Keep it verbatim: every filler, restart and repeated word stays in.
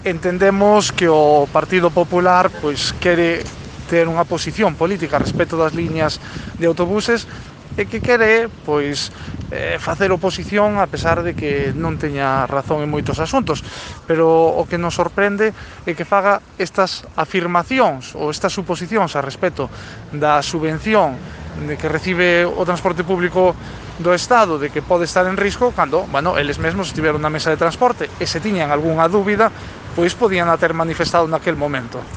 Entendemos que o Partido Popular pois quere ter unha posición política respecto das liñas de autobuses e que quere pois eh, facer oposición a pesar de que non teña razón en moitos asuntos, pero o que nos sorprende é que faga estas afirmacións ou estas suposicións a respecto da subvención de que recibe o transporte público do Estado, de que pode estar en risco, cando, bueno, eles mesmos estiveron na mesa de transporte e se tiñan algunha dúbida, pois podían a ter manifestado naquel momento.